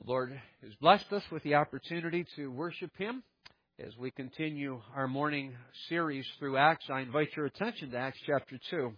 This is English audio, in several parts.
The Lord has blessed us with the opportunity to worship Him as we continue our morning series through Acts. I invite your attention to Acts chapter 2.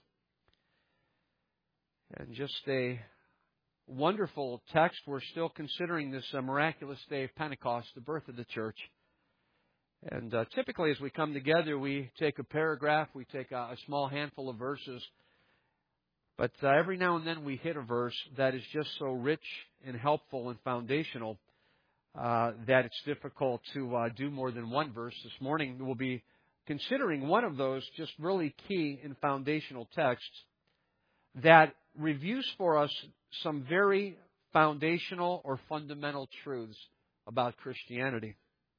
And just a wonderful text. We're still considering this miraculous day of Pentecost, the birth of the church. And typically as we come together, we take a paragraph, we take a small handful of verses. But every now and then we hit a verse that is just so rich and helpful and foundational that it's difficult to do more than one verse. This morning we'll be considering one of those just really key and foundational texts that reviews for us some very foundational or fundamental truths about Christianity.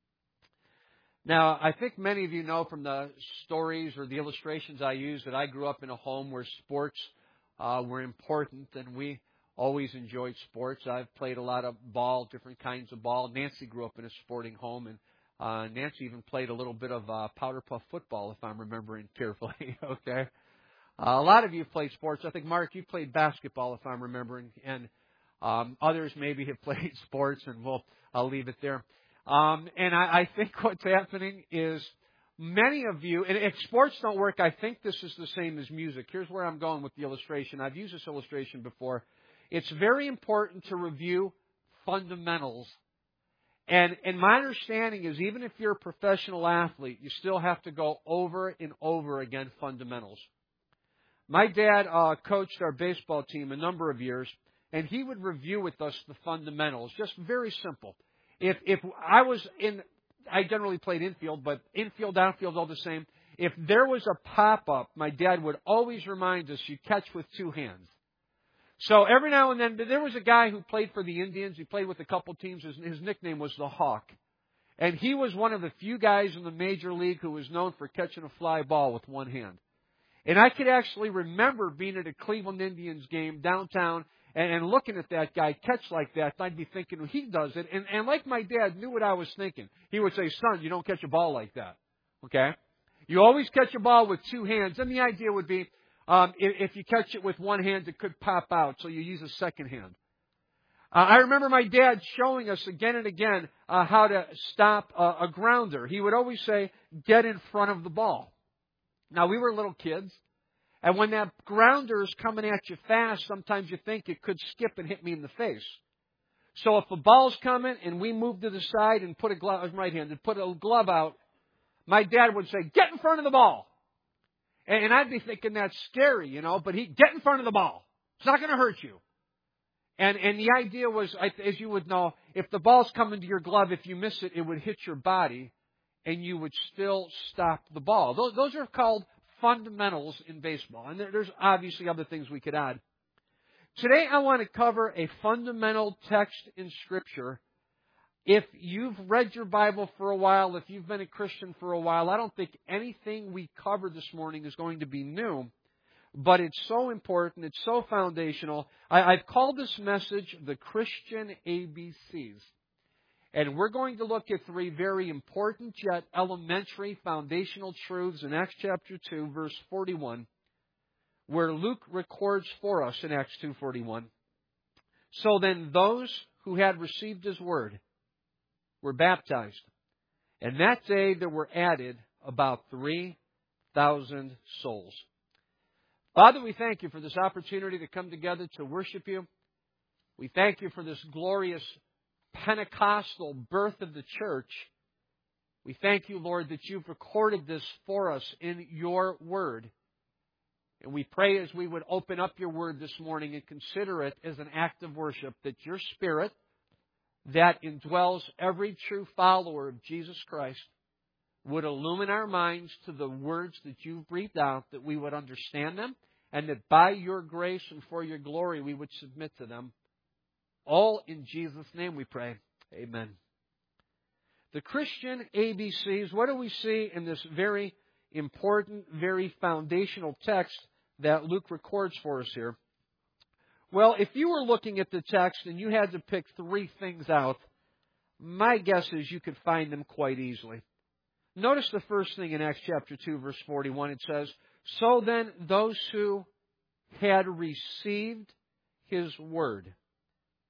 Now, I think many of you know from the stories or the illustrations I use that I grew up in a home where sports were important, and we always enjoyed sports. I've played a lot of ball, different kinds of ball. Nancy grew up in a sporting home, and Nancy even played a little bit of powder puff football, if I'm remembering carefully. Okay, a lot of you have played sports. I think, Mark, you played basketball, if I'm remembering, and others maybe have played sports, and I'll leave it there. And I think what's happening is many of you, and if sports don't work, I think this is the same as music. Here's where I'm going with the illustration. I've used this illustration before. It's very important to review fundamentals. And my understanding is even if you're a professional athlete, you still have to go over and over again fundamentals. My dad coached our baseball team a number of years, and he would review with us the fundamentals, just very simple. If I was I generally played infield, but infield, outfield, all the same. If there was a pop-up, my dad would always remind us you catch with two hands. So every now and then, there was a guy who played for the Indians. He played with a couple teams. His nickname was the Hawk. And he was one of the few guys in the major league who was known for catching a fly ball with one hand. And I could actually remember being at a Cleveland Indians game downtown and looking at that guy catch like that, I'd be thinking, well, he does it. And like my dad knew what I was thinking. He would say, son, you don't catch a ball like that. Okay? You always catch a ball with two hands. And the idea would be, if you catch it with one hand, it could pop out. So you use a second hand. I remember my dad showing us again and again how to stop a grounder. He would always say, get in front of the ball. Now, we were little kids. And when that grounder is coming at you fast, sometimes you think it could skip and hit me in the face. So if the ball's coming and we move to the side and put a glove, I'm right-handed, put a glove out, my dad would say, get in front of the ball. And I'd be thinking that's scary, but get in front of the ball. It's not going to hurt you. And the idea was, as you would know, if the ball's coming to your glove, if you miss it, it would hit your body and you would still stop the ball. Those are called fundamentals in baseball. And there's obviously other things we could add. Today I want to cover a fundamental text in Scripture. If you've read your Bible for a while, if you've been a Christian for a while, I don't think anything we cover this morning is going to be new. But it's so important, it's so foundational. I've called this message the Christian ABCs. And we're going to look at three very important yet elementary foundational truths in Acts chapter 2, verse 41, where Luke records for us in Acts 2:41. So then those who had received His word were baptized. And that day there were added about 3,000 souls. Father, we thank You for this opportunity to come together to worship You. We thank You for this glorious Pentecostal birth of the church. We thank You, Lord, that You've recorded this for us in Your word. And we pray as we would open up Your word this morning and consider it as an act of worship, that Your Spirit that indwells every true follower of Jesus Christ would illumine our minds to the words that You've breathed out, that we would understand them, and that by Your grace and for Your glory we would submit to them. All in Jesus' name we pray. Amen. The Christian ABCs, what do we see in this very important, very foundational text that Luke records for us here? Well, if you were looking at the text and you had to pick three things out, my guess is you could find them quite easily. Notice the first thing in Acts chapter 2, verse 41. It says, so then those who had received His word.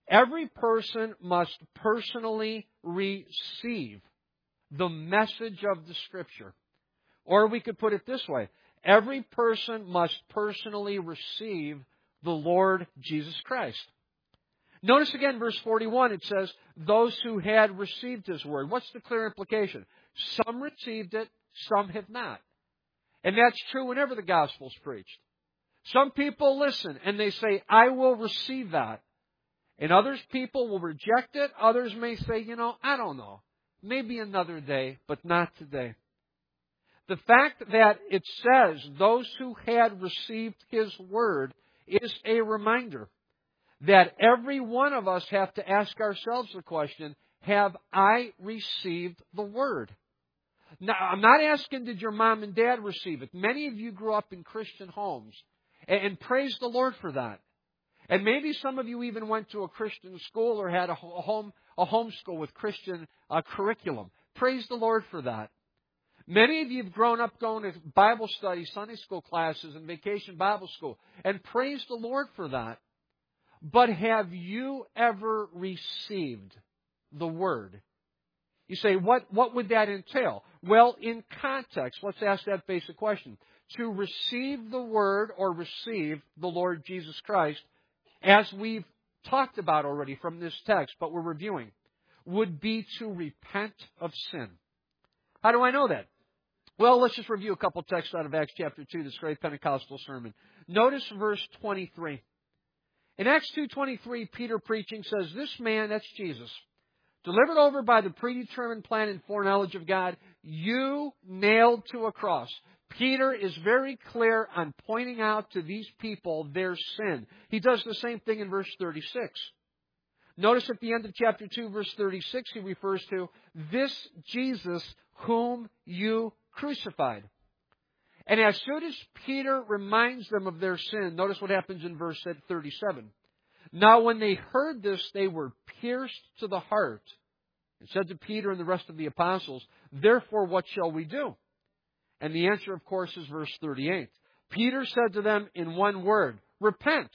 Every person must personally receive the message of the Scripture. Or we could put it this way. Every person must personally receive the Lord Jesus Christ. Notice again, verse 41, it says, those who had received His Word. What's the clear implication? Some received it, some have not. And that's true whenever the gospel's preached. Some people listen and they say, I will receive that. And others people will reject it. Others may say, I don't know. Maybe another day, but not today. The fact that it says those who had received His Word is a reminder that every one of us have to ask ourselves the question, have I received the Word? Now, I'm not asking, did your mom and dad receive it? Many of you grew up in Christian homes, and praise the Lord for that. And maybe some of you even went to a Christian school or had a home school with Christian curriculum. Praise the Lord for that. Many of you have grown up going to Bible study, Sunday school classes, and vacation Bible school. And praise the Lord for that. But have you ever received the Word? You say, what would that entail? Well, in context, let's ask that basic question. To receive the Word or receive the Lord Jesus Christ, as we've talked about already from this text, but we're reviewing, would be to repent of sin. How do I know that? Well, let's just review a couple texts out of Acts chapter 2, this great Pentecostal sermon. Notice verse 23. In Acts 2:23, Peter preaching says, this man, that's Jesus, delivered over by the predetermined plan and foreknowledge of God, you nailed to a cross. Peter is very clear on pointing out to these people their sin. He does the same thing in verse 36. Notice at the end of chapter 2, verse 36, he refers to this Jesus whom you crucified. And as soon as Peter reminds them of their sin, notice what happens in verse 37. Now when they heard this, they were pierced to the heart. It said to Peter and the rest of the apostles, therefore what shall we do? And the answer, of course, is verse 38. Peter said to them in one word, repent.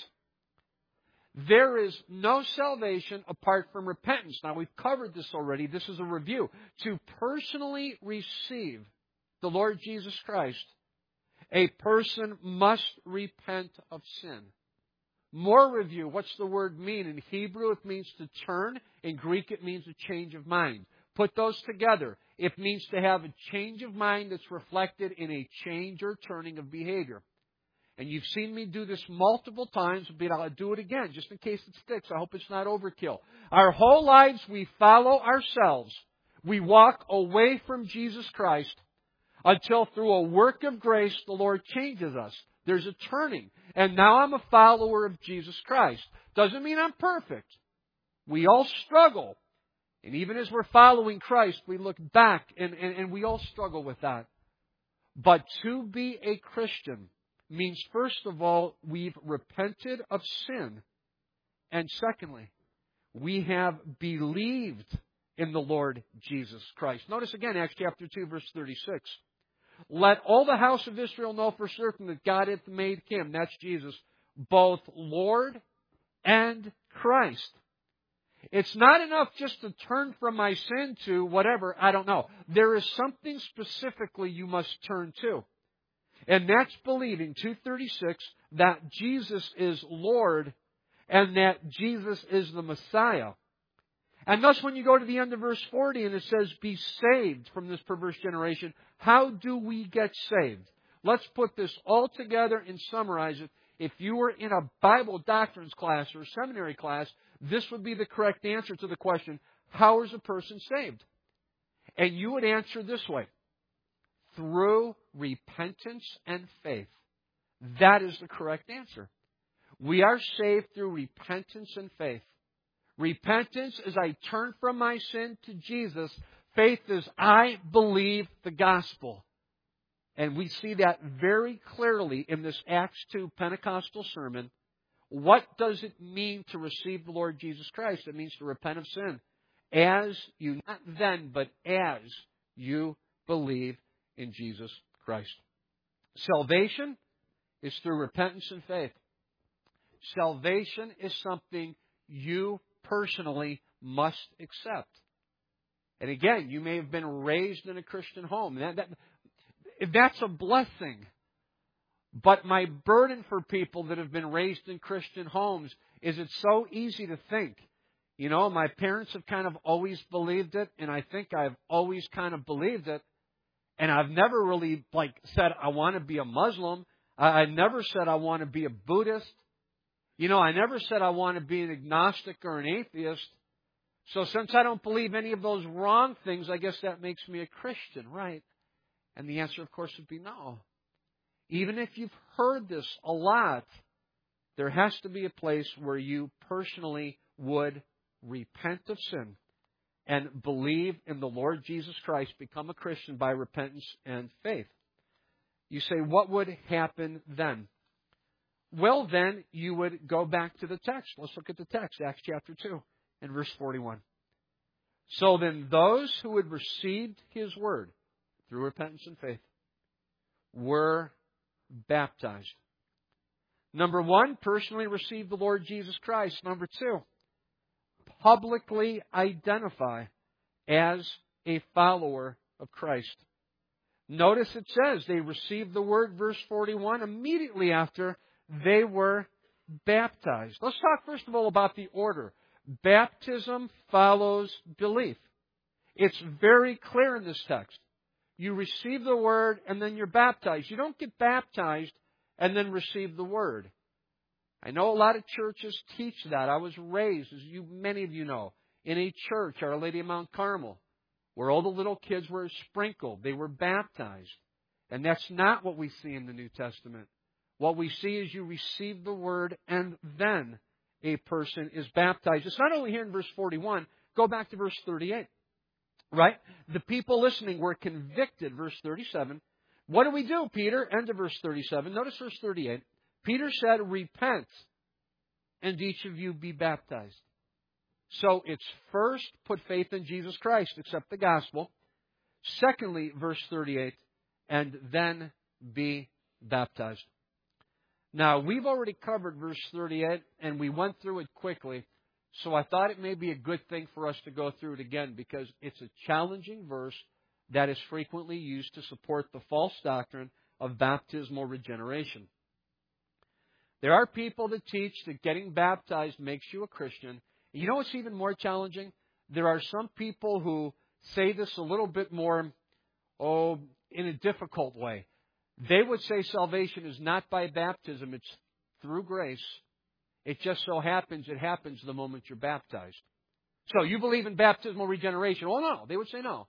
There is no salvation apart from repentance. Now, we've covered this already. This is a review. To personally receive the Lord Jesus Christ, a person must repent of sin. More review. What's the word mean? In Hebrew, it means to turn. In Greek, it means a change of mind. Put those together. It means to have a change of mind that's reflected in a change or turning of behavior. And you've seen me do this multiple times, but I'll do it again just in case it sticks. I hope it's not overkill. Our whole lives, we follow ourselves. We walk away from Jesus Christ until through a work of grace, the Lord changes us. There's a turning. And now I'm a follower of Jesus Christ. Doesn't mean I'm perfect. We all struggle. And even as we're following Christ, we look back and we all struggle with that. But to be a Christian means, first of all, we've repented of sin. And secondly, we have believed in the Lord Jesus Christ. Notice again, Acts chapter 2, verse 36. Let all the house of Israel know for certain that God hath made Him, that's Jesus, both Lord and Christ. It's not enough just to turn from my sin to whatever, I don't know. There is something specifically you must turn to. And that's believing, 236, that Jesus is Lord and that Jesus is the Messiah. And thus when you go to the end of verse 40 and it says, be saved from this perverse generation, how do we get saved? Let's put this all together and summarize it. If you were in a Bible doctrines class or seminary class, this would be the correct answer to the question, how is a person saved? And you would answer this way, through repentance and faith. That is the correct answer. We are saved through repentance and faith. Repentance is I turn from my sin to Jesus. Faith is I believe the gospel. And we see that very clearly in this Acts 2 Pentecostal sermon. What does it mean to receive the Lord Jesus Christ? It means to repent of sin. As you, not then, but as you believe in Jesus Christ. Salvation is through repentance and faith. Salvation is something you personally must accept. And again, you may have been raised in a Christian home. That's a blessing. But my burden for people that have been raised in Christian homes is it's so easy to think, my parents have kind of always believed it, and I think I've always kind of believed it, and I've never really said I want to be a Muslim. I never said I want to be a Buddhist. I never said I want to be an agnostic or an atheist. So since I don't believe any of those wrong things, I guess that makes me a Christian, right? And the answer, of course, would be no. Even if you've heard this a lot, there has to be a place where you personally would repent of sin and believe in the Lord Jesus Christ, become a Christian by repentance and faith. You say, what would happen then? Well, then you would go back to the text. Let's look at the text, Acts chapter 2 and verse 41. So then those who had received His word through repentance and faith were baptized. Number one, personally receive the Lord Jesus Christ. Number two, publicly identify as a follower of Christ. Notice it says they received the word, verse 41, immediately after they were baptized. Let's talk first of all about the order. Baptism follows belief. It's very clear in this text. You receive the word and then you're baptized. You don't get baptized and then receive the word. I know a lot of churches teach that. I was raised, as many of you know, in a church, Our Lady of Mount Carmel, where all the little kids were sprinkled. They were baptized. And that's not what we see in the New Testament. What we see is you receive the word and then a person is baptized. It's not only here in verse 41. Go back to verse 38. Right? The people listening were convicted, verse 37. What do we do, Peter? End of verse 37. Notice verse 38. Peter said, repent, and each of you be baptized. So it's first, put faith in Jesus Christ, accept the gospel. Secondly, verse 38, and then be baptized. Now, we've already covered verse 38, and we went through it quickly. So I thought it may be a good thing for us to go through it again because it's a challenging verse that is frequently used to support the false doctrine of baptismal regeneration. There are people that teach that getting baptized makes you a Christian. You know what's even more challenging? There are some people who say this a little bit more, in a difficult way. They would say salvation is not by baptism, it's through grace. It just so happens it happens the moment you're baptized. So you believe in baptismal regeneration. Oh, no. They would say no.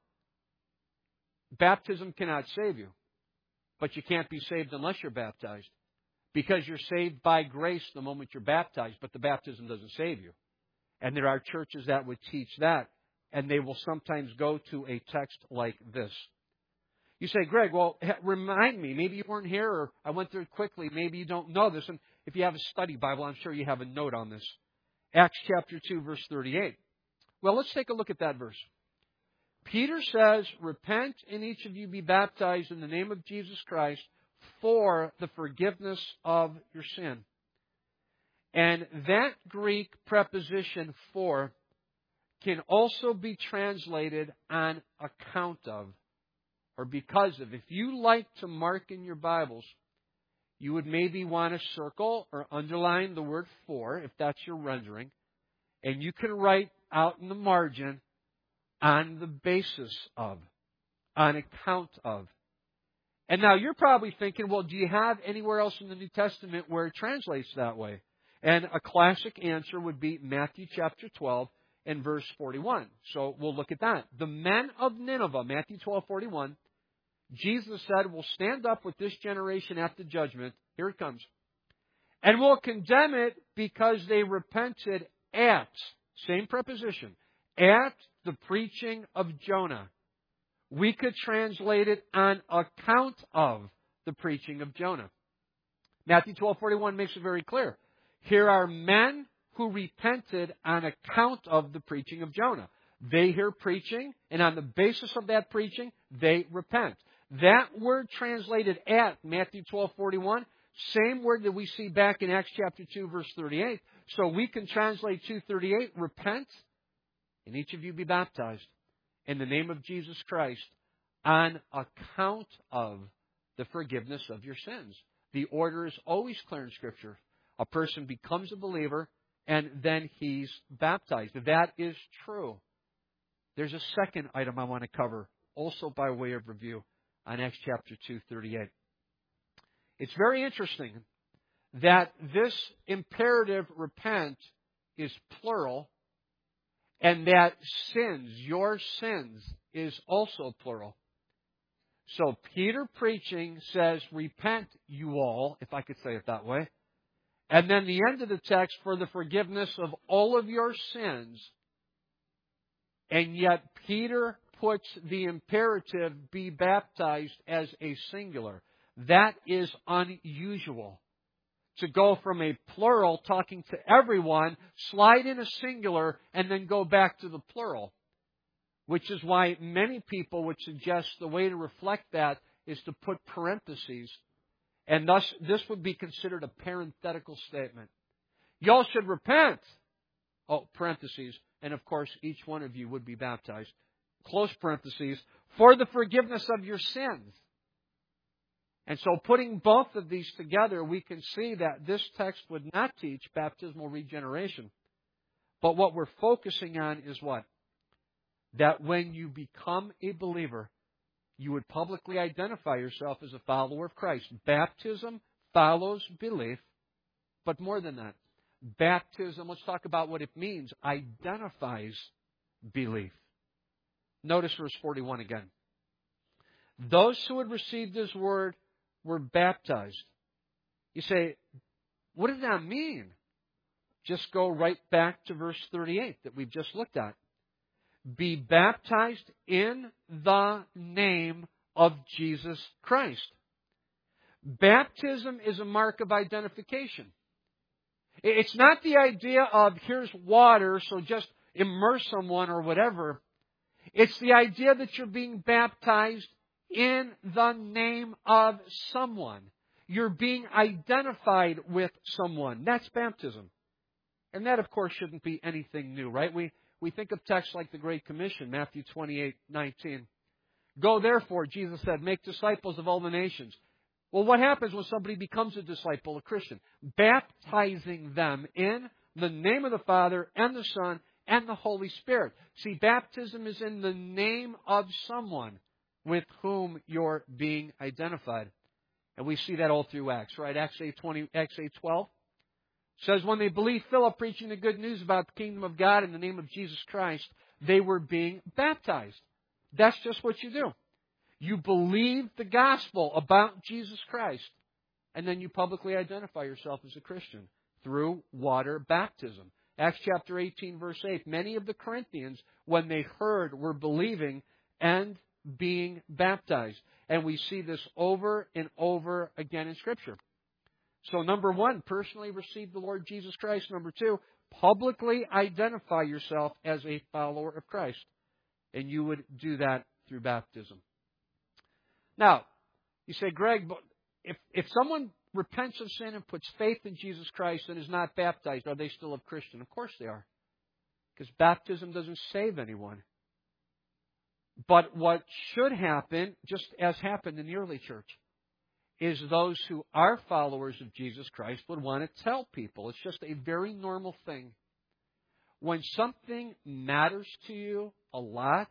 Baptism cannot save you. But you can't be saved unless you're baptized. Because you're saved by grace the moment you're baptized, but the baptism doesn't save you. And there are churches that would teach that. And they will sometimes go to a text like this. You say, Greg, well, remind me. Maybe you weren't here or I went through it quickly. Maybe you don't know this. And if you have a study Bible, I'm sure you have a note on this. Acts chapter 2, verse 38. Well, let's take a look at that verse. Peter says, repent and each of you be baptized in the name of Jesus Christ for the forgiveness of your sin. And that Greek preposition for can also be translated on account of or because of. If you like to mark in your Bibles, you would maybe want to circle or underline the word for, if that's your rendering. And you can write out in the margin, on the basis of, on account of. And now you're probably thinking, well, do you have anywhere else in the New Testament where it translates that way? And a classic answer would be Matthew chapter 12 and verse 41. So we'll look at that. The men of Nineveh, Matthew 12:41, Jesus said, will stand up with this generation at the judgment. Here it comes. And will condemn it because they repented at, same preposition, at the preaching of Jonah. We could translate it on account of the preaching of Jonah. Matthew 12:41 makes it very clear. Here are men who repented on account of the preaching of Jonah. They hear preaching, and on the basis of that preaching, they repent. That word translated at Matthew 12:41, same word that we see back in Acts chapter 2, verse 38, So we can translate 2:38, repent, and each of you be baptized in the name of Jesus Christ on account of the forgiveness of your sins. The order is always clear in Scripture. A person becomes a believer, and then he's baptized. That is true. There's a second item I want to cover, also by way of review, on Acts chapter 2:38. It's very interesting that this imperative, repent, is plural, and that sins, your sins, is also plural. So Peter preaching says, repent you all, if I could say it that way. And then the end of the text, for the forgiveness of all of your sins. And yet Peter puts the imperative, be baptized, as a singular. That is unusual. To go from a plural, talking to everyone, slide in a singular, and then go back to the plural. Which is why many people would suggest the way to reflect that is to put parentheses. And thus, this would be considered a parenthetical statement. Y'all should repent. Oh, parentheses. And of course, each one of you would be baptized. Close parentheses. For the forgiveness of your sins. And so putting both of these together, we can see that this text would not teach baptismal regeneration. But what we're focusing on is what? That when you become a believer, you would publicly identify yourself as a follower of Christ. Baptism follows belief, but more than that. Baptism, let's talk about what it means, identifies belief. Notice verse 41 again. Those who had received His word were baptized. You say, what does that mean? Just go right back to verse 38 that we've just looked at. Be baptized in the name of Jesus Christ. Baptism is a mark of identification. It's not the idea of here's water, so just immerse someone or whatever. It's the idea that you're being baptized in the name of someone. You're being identified with someone. That's baptism. And that, of course, shouldn't be anything new, right? We think of texts like the Great Commission, Matthew 28:19. Go therefore, Jesus said, make disciples of all the nations. Well, what happens when somebody becomes a disciple, a Christian? Baptizing them in the name of the Father and the Son and the Holy Spirit. See, baptism is in the name of someone with whom you're being identified. And we see that all through Acts, right? Acts 8:12 says, when they believed Philip preaching the good news about the kingdom of God in the name of Jesus Christ, they were being baptized. That's just what you do. You believe the gospel about Jesus Christ, and then you publicly identify yourself as a Christian through water baptism. Acts chapter 18, verse 8, many of the Corinthians, when they heard, were believing and being baptized. And we see this over and over again in Scripture. So number one, personally receive the Lord Jesus Christ. Number two, publicly identify yourself as a follower of Christ. And you would do that through baptism. Now, you say, Greg, but if someone repents of sin and puts faith in Jesus Christ and is not baptized, are they still a Christian? Of course they are. Because baptism doesn't save anyone. But what should happen, just as happened in the early church, is those who are followers of Jesus Christ would want to tell people. It's just a very normal thing. When something matters to you a lot,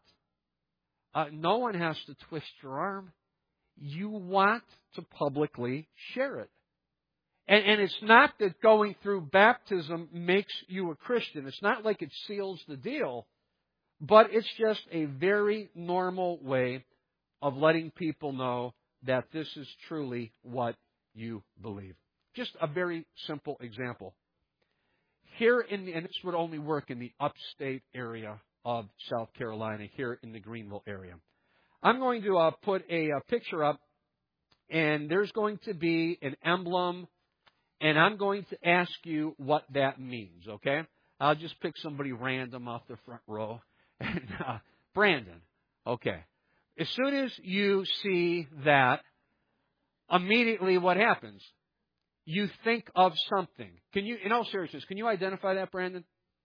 no one has to twist your arm. You want to publicly share it. And it's not that going through baptism makes you a Christian. It's not like it seals the deal. But it's just a very normal way of letting people know that this is truly what you believe. Just a very simple example. Here and this would only work in the upstate area of South Carolina, here in the Greenville area. I'm going to put a picture up, and there's going to be an emblem, and I'm going to ask you what that means, okay? I'll just pick somebody random off the front row. And Brandon, okay. As soon as you see that, immediately what happens? you think of something. Can you, in all seriousness, can you identify that, Brandon?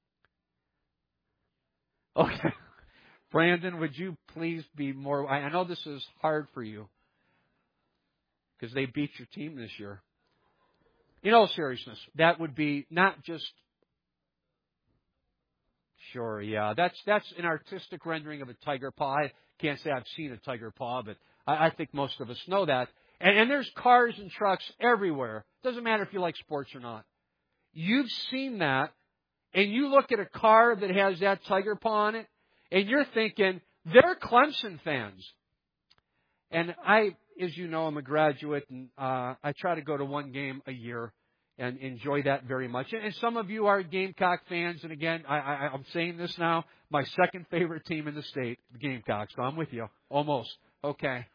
Okay. Brandon, would you please be more... I know this is hard for you because they beat your team this year. In all seriousness, that would be not just... Sure, yeah. That's an artistic rendering of a tiger paw. I can't say I've seen a tiger paw, but I think most of us know that. And there's cars and trucks everywhere. Doesn't matter if you like sports or not. You've seen that, and you look at a car that has that tiger paw on it, and you're thinking, they're Clemson fans. And I, as you know, I'm a graduate, and I try to go to one game a year and enjoy that very much. And some of you are Gamecock fans, and again, I'm saying this now, my second favorite team in the state, the Gamecocks, so I'm with you, almost. Okay.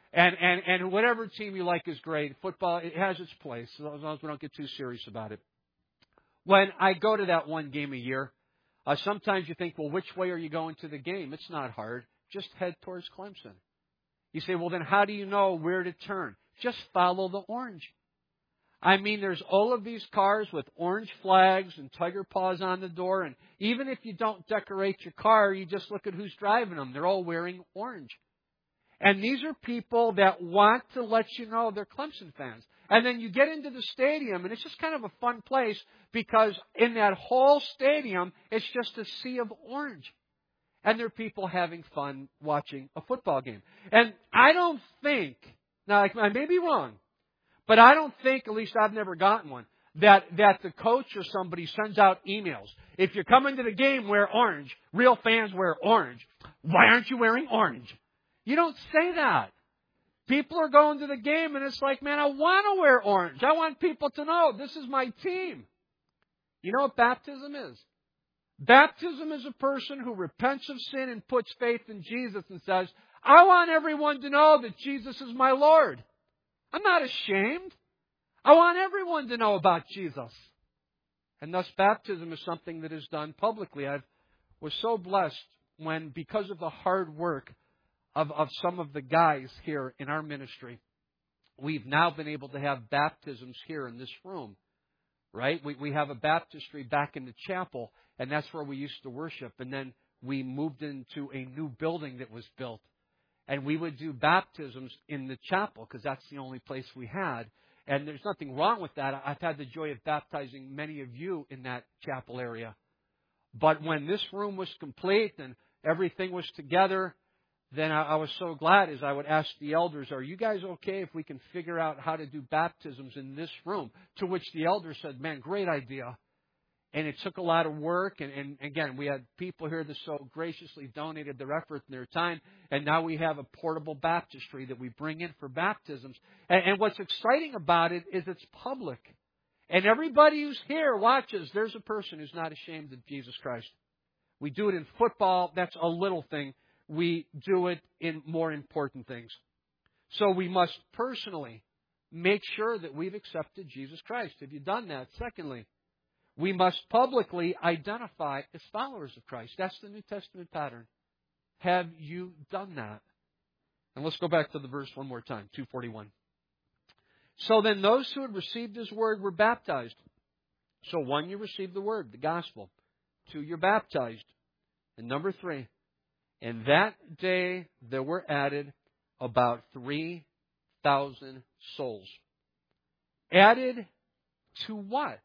And whatever team you like is great. Football, it has its place, as long as we don't get too serious about it. When I go to that one game a year, sometimes you think, well, which way are you going to the game? It's not hard. Just head towards Clemson. You say, well, then how do you know where to turn? Just follow the orange. I mean, there's all of these cars with orange flags and tiger paws on the door. And even if you don't decorate your car, you just look at who's driving them. They're all wearing orange. And these are people that want to let you know they're Clemson fans. And then you get into the stadium, and it's just kind of a fun place because in that whole stadium, it's just a sea of orange. And there are people having fun watching a football game. And I don't think, now I may be wrong, but I don't think, at least I've never gotten one, that the coach or somebody sends out emails. If you're coming to the game, wear orange. Real fans wear orange. Why aren't you wearing orange? You don't say that. People are going to the game and it's like, man, I want to wear orange. I want people to know this is my team. You know what baptism is? Baptism is a person who repents of sin and puts faith in Jesus and says, I want everyone to know that Jesus is my Lord. I'm not ashamed. I want everyone to know about Jesus. And thus baptism is something that is done publicly. I was so blessed when, because of the hard work of some of the guys here in our ministry, we've now been able to have baptisms here in this room. Right? We have a baptistry back in the chapel, and that's where we used to worship. And then we moved into a new building that was built. And we would do baptisms in the chapel because that's the only place we had. And there's nothing wrong with that. I've had the joy of baptizing many of you in that chapel area. But when this room was complete and everything was together, then I was so glad as I would ask the elders, are you guys okay if we can figure out how to do baptisms in this room? To which the elders said, man, great idea. And it took a lot of work. And again, we had people here that so graciously donated their effort and their time. And now we have a portable baptistry that we bring in for baptisms. And what's exciting about it is it's public. And everybody who's here watches, there's a person who's not ashamed of Jesus Christ. We do it in football. That's a little thing. We do it in more important things. So we must personally make sure that we've accepted Jesus Christ. Have you done that? Secondly, we must publicly identify as followers of Christ. That's the New Testament pattern. Have you done that? And let's go back to the verse one more time, 2:41. So then those who had received His word were baptized. So one, you received the word, the gospel. Two, you're baptized. And number three, and that day there were added about 3,000 souls. Added to what?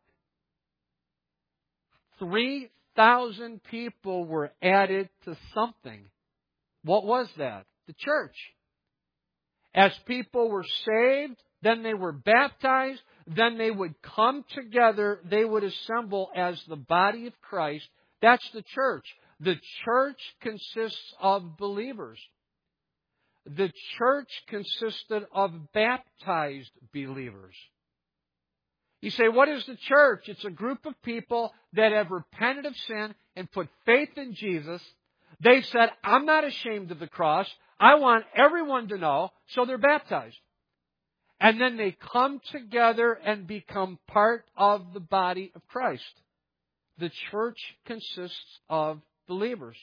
3,000 people were added to something. What was that? The church. As people were saved, then they were baptized, then they would come together, they would assemble as the body of Christ. That's the church. The church consists of believers. The church consisted of baptized believers. You say, what is the church? It's a group of people that have repented of sin and put faith in Jesus. They've said, I'm not ashamed of the cross. I want everyone to know, so they're baptized. And then they come together and become part of the body of Christ. The church consists of believers.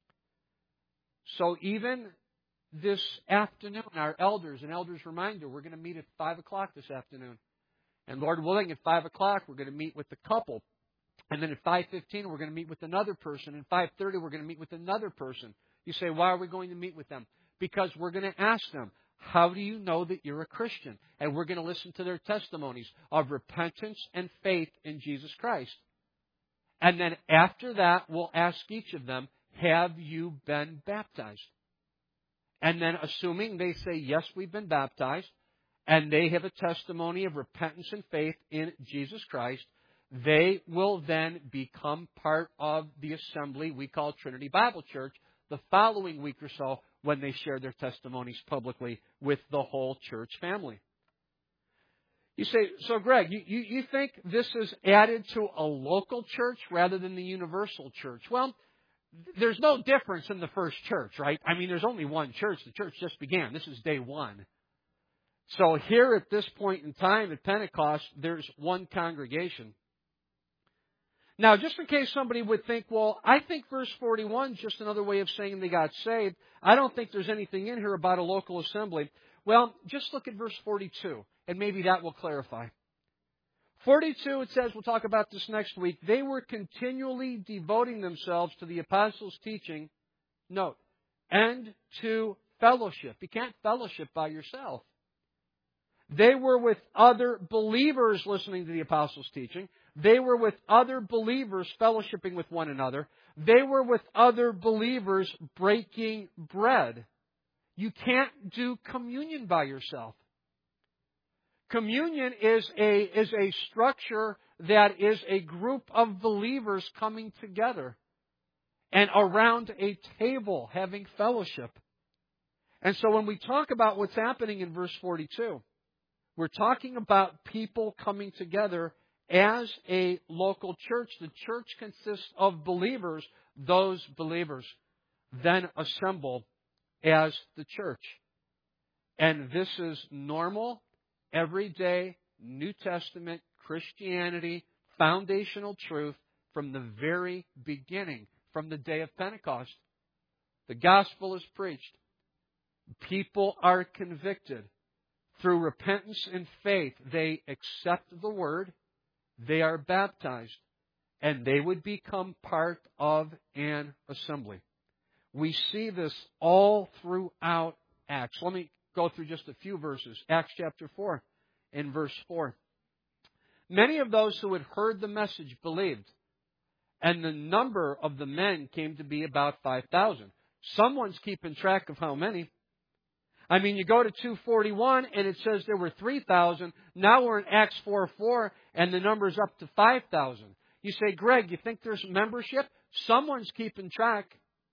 So even this afternoon, our elders, an elders reminder, we're going to meet at 5 o'clock this afternoon. And Lord willing, at 5 o'clock, we're going to meet with the couple. And then at 5:15, we're going to meet with another person. And 5:30, we're going to meet with another person. You say, why are we going to meet with them? Because we're going to ask them, how do you know that you're a Christian? And we're going to listen to their testimonies of repentance and faith in Jesus Christ. And then after that, we'll ask each of them, have you been baptized? And then assuming they say, yes, we've been baptized, and they have a testimony of repentance and faith in Jesus Christ, they will then become part of the assembly we call Trinity Bible Church the following week or so when they share their testimonies publicly with the whole church family. You say, so Greg, you think this is added to a local church rather than the universal church? Well, there's no difference in the first church, right? I mean, there's only one church. The church just began. This is day one. So here at this point in time at Pentecost, there's one congregation. Now, just in case somebody would think, well, I think verse 41 is just another way of saying they got saved. I don't think there's anything in here about a local assembly. Well, just look at verse 42, and maybe that will clarify. 42, it says, we'll talk about this next week, they were continually devoting themselves to the apostles' teaching, note, and to fellowship. You can't fellowship by yourself. They were with other believers listening to the apostles' teaching. They were with other believers fellowshipping with one another. They were with other believers breaking bread. You can't do communion by yourself. Communion is a structure that is a group of believers coming together and around a table having fellowship. And so when we talk about what's happening in verse 42, we're talking about people coming together as a local church. The church consists of believers. Those believers then assemble as the church. And this is normal, everyday, New Testament Christianity, foundational truth from the very beginning, from the day of Pentecost. The gospel is preached. People are convicted. Through repentance and faith, they accept the Word, they are baptized, and they would become part of an assembly. We see this all throughout Acts. Let me go through just a few verses. Acts chapter 4 and verse 4. Many of those who had heard the message believed, and the number of the men came to be about 5,000. Someone's keeping track of how many. I mean, you go to 241 and it says there were 3,000. Now we're in Acts 4:4 and the number's up to 5,000. You say, Greg, you think there's membership? Someone's keeping track.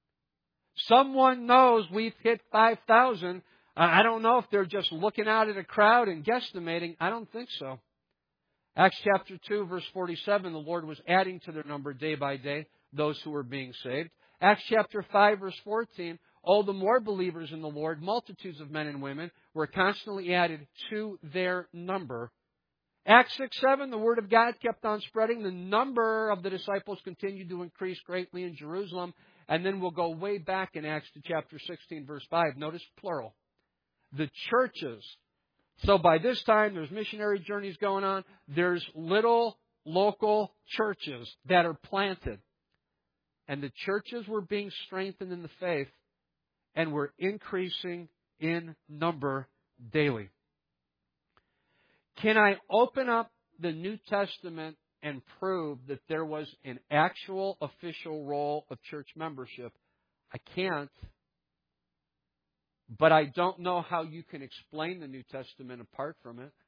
Someone knows we've hit 5,000. I don't know if they're just looking out at a crowd and guesstimating. I don't think so. Acts chapter 2, verse 47, the Lord was adding to their number day by day those who were being saved. Acts chapter 5, verse 14, all the more believers in the Lord, multitudes of men and women, were constantly added to their number. Acts 6:7, the Word of God kept on spreading. The number of the disciples continued to increase greatly in Jerusalem. And then we'll go way back in Acts to chapter 16, verse 5. Notice plural. The churches. So by this time, there's missionary journeys going on. There's little local churches that are planted. And the churches were being strengthened in the faith and were increasing in number daily. Can I open up the New Testament and prove that there was an actual official role of church membership? I can't. But I don't know how you can explain the New Testament apart from it.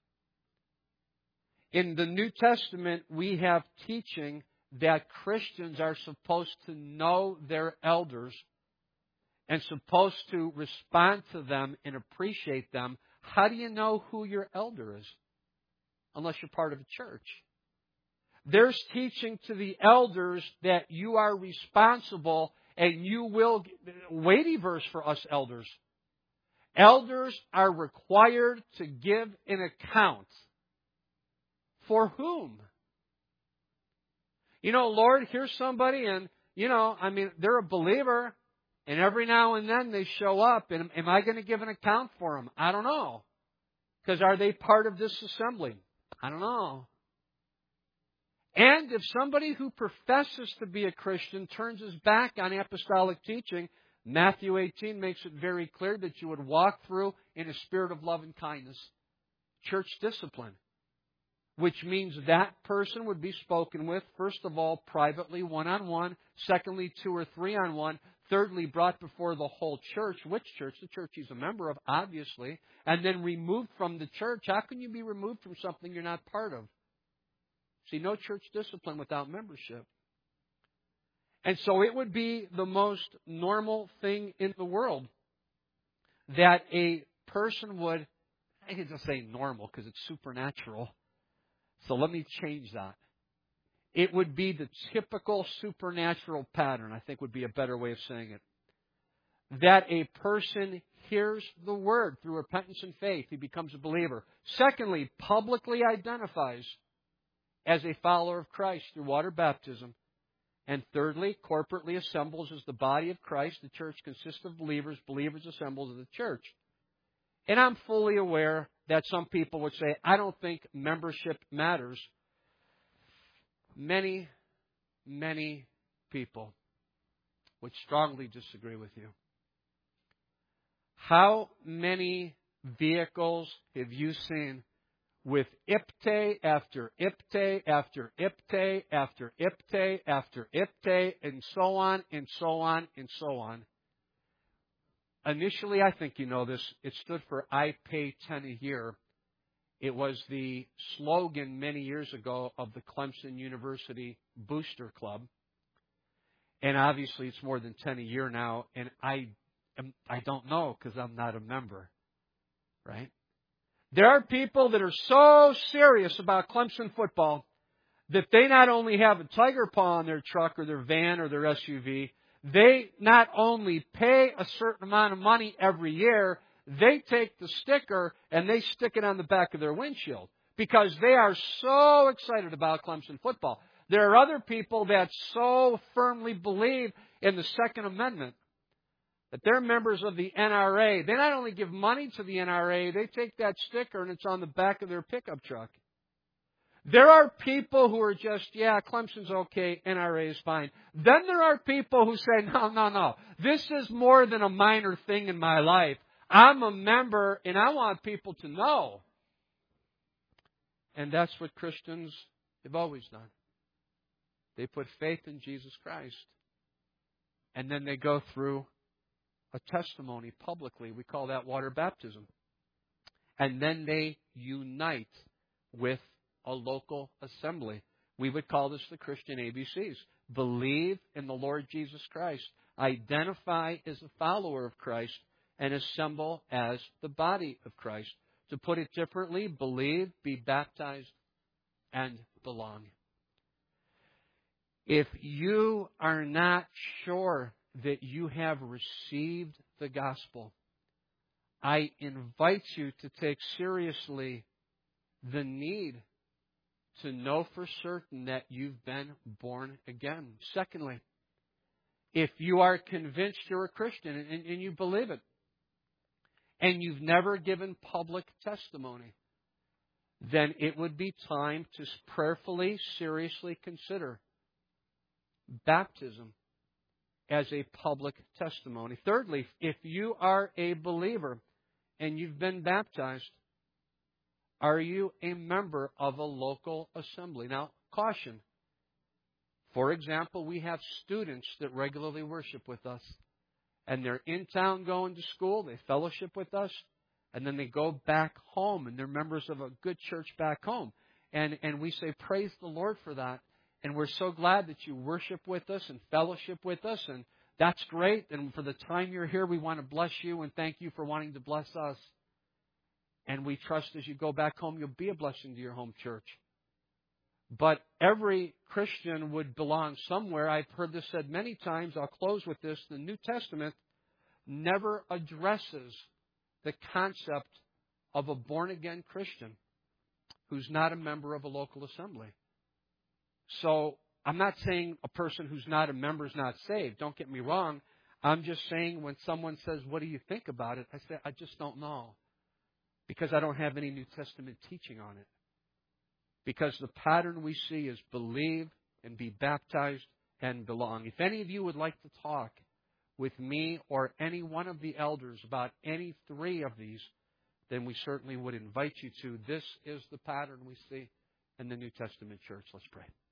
In the New Testament, we have teaching that Christians are supposed to know their elders and supposed to respond to them and appreciate them. How do you know who your elder is? Unless you're part of a church. There's teaching to the elders that you are responsible and you will... Weighty verse for us elders. Elders are required to give an account. For whom? You know, Lord, here's somebody and, they're a believer and every now and then they show up and am I going to give an account for them? I don't know. Because are they part of this assembly? I don't know. And if somebody who professes to be a Christian turns his back on apostolic teaching, Matthew 18 makes it very clear that you would walk through in a spirit of love and kindness. Church discipline. Which means that person would be spoken with, first of all, privately, one-on-one. Secondly, 2 or 3 on one. Thirdly, brought before the whole church. Which church? The church he's a member of, obviously. And then removed from the church. How can you be removed from something you're not part of? See, no church discipline without membership. And so it would be the most normal thing in the world that a person would, I hate to say normal because it's supernatural. So let me change that. It would be the typical supernatural pattern, I think would be a better way of saying it. That a person hears the Word through repentance and faith. He becomes a believer. Secondly, publicly identifies as a follower of Christ through water baptism. And thirdly, corporately assembles as the body of Christ. The church consists of believers. Believers assemble as the church. And I'm fully aware that some people would say, I don't think membership matters. Many, many people would strongly disagree with you. How many vehicles have you seen with IPTE after IPTE after IPTE after IPTE after IPTE and so on and so on and so on? Initially, I think you know this, it stood for I Pay 10 a Year. It was the slogan many years ago of the Clemson University Booster Club. And obviously it's more than 10 a year now, and I don't know because I'm not a member. Right? There are people that are so serious about Clemson football that they not only have a tiger paw on their truck or their van or their SUV, they not only pay a certain amount of money every year, they take the sticker and they stick it on the back of their windshield because they are so excited about Clemson football. There are other people that so firmly believe in the Second Amendment that they're members of the NRA. They not only give money to the NRA, they take that sticker and it's on the back of their pickup truck. There are people who are just, yeah, Clemson's okay, NRA is fine. Then there are people who say, no. This is more than a minor thing in my life. I'm a member and I want people to know. And that's what Christians have always done. They put faith in Jesus Christ. And then they go through a testimony publicly. We call that water baptism. And then they unite with a local assembly. We would call this the Christian ABCs. Believe in the Lord Jesus Christ. Identify as a follower of Christ. And assemble as the body of Christ. To put it differently, believe, be baptized, and belong. If you are not sure that you have received the gospel, I invite you to take seriously the need to know for certain that you've been born again. Secondly, if you are convinced you're a Christian and you believe it, and you've never given public testimony, then it would be time to prayerfully, seriously consider baptism as a public testimony. Thirdly, if you are a believer and you've been baptized, are you a member of a local assembly? Now, caution. For example, we have students that regularly worship with us. And they're in town going to school, they fellowship with us, and then they go back home, and they're members of a good church back home. And we say, praise the Lord for that. And we're so glad that you worship with us and fellowship with us, and that's great. And for the time you're here, we want to bless you and thank you for wanting to bless us. And we trust as you go back home, you'll be a blessing to your home church. But every Christian would belong somewhere. I've heard this said many times. I'll close with this. The New Testament never addresses the concept of a born-again Christian who's not a member of a local assembly. So I'm not saying a person who's not a member is not saved. Don't get me wrong. I'm just saying when someone says, what do you think about it? I say, I just don't know. Because I don't have any New Testament teaching on it. Because the pattern we see is believe and be baptized and belong. If any of you would like to talk with me or any one of the elders about any three of these, then we certainly would invite you to. This is the pattern we see in the New Testament church. Let's pray.